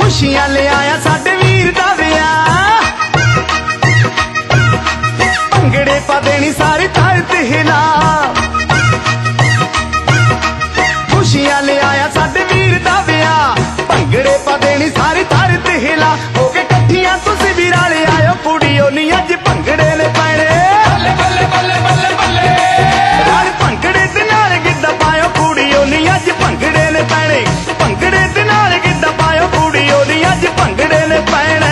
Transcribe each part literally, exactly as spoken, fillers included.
खुशियां ले आया साडे वीर दा विआह, भंगड़े पा देनी सारी धरत हिला। खुशियां ले आया साडे वीर दा विआह, भंगड़े पा देनी सारी धरत हिला। हो के कट्ठियां तुसी भी राले आयो कुड़ियो नी अज भंगड़े ने पैणे, बल्ले बल्ले बल्ले बल्ले बल्ले राल भंगड़े दे नाल गिद्धा पायो कुड़ियो नी अज भंगड़े ने पैणे। भंगड़े दे नाल गिद्धा पायो कुड़ियो नी अज भंगड़े ने पैणे।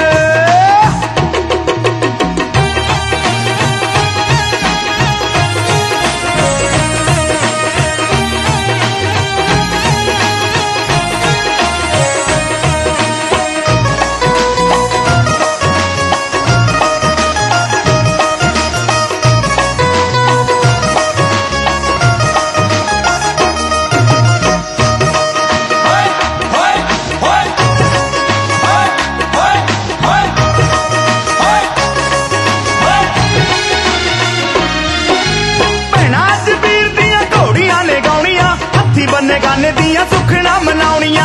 बन्ने गाने दियां सुखना मनाउणियां,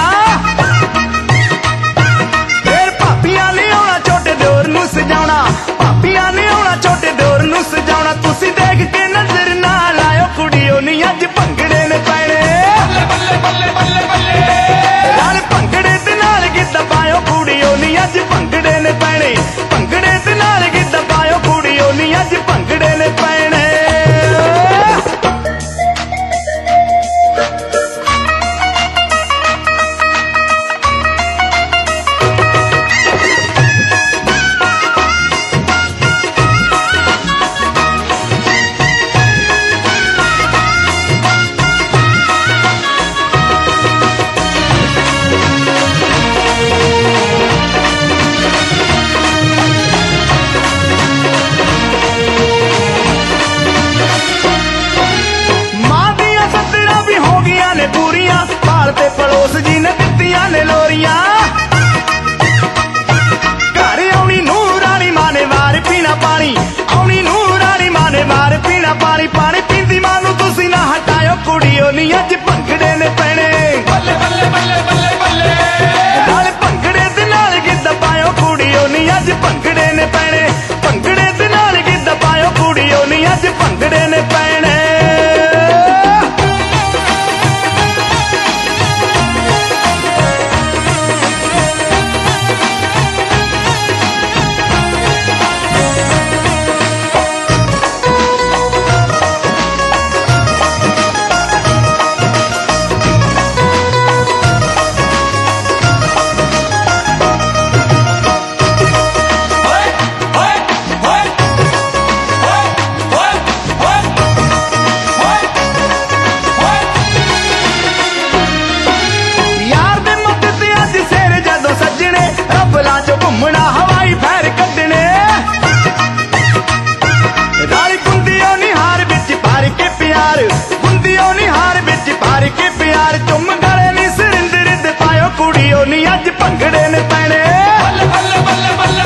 फिर भापियां ने आउणा छोटे दिओर नूं सजाउणा, भापियां ने आउणा छोटे दिओर नूं सजाउणा। तुसी देख के नजर ना लायो कुड़ियो नी अज भंगड़े ने पैणे, बल्ले बल्ले बल्ले बल्ले नाल भंगड़े दे नाल गिद्धा पायो कुड़ियो नी अज भंगड़े ने पैणे। भंगड़े दे नाल गिद्धा पायो कुड़ियो नी अज भंगड़े ने पैणे। ते पड़ोस जी ने दित्तियां ने लोरियां, घर आउणी नूं रानी मां ने वार पीना पानी, आउणी नूं रानी मां ने वार पीना पानी। पानी पींदी मां नूं तुसी ना हटायो कुड़ियो नी अज भंगड़े ने पैणे, बल्ले बल्ले बल्ले बल्ले बल्ले नाल भंगड़े दे नाल गिद्धा पायो कुड़ियो नी अज भंगड़े ने पैणे। भंगड़े दे नाल गिद्धा पायो कुड़ियो नी अज भंगड़े ने पैणे। घूमना हवाई फैर कड्डने, राली कुंदियों निहार बिच भर के प्यार, कुंदियों निहार बिच भर के प्यार। चुम गले नी सिरिंदर दे पायो कुड़ियो नी अज भंगड़े ने पैणे, बल्ले बल्ले बल्ले बल्ले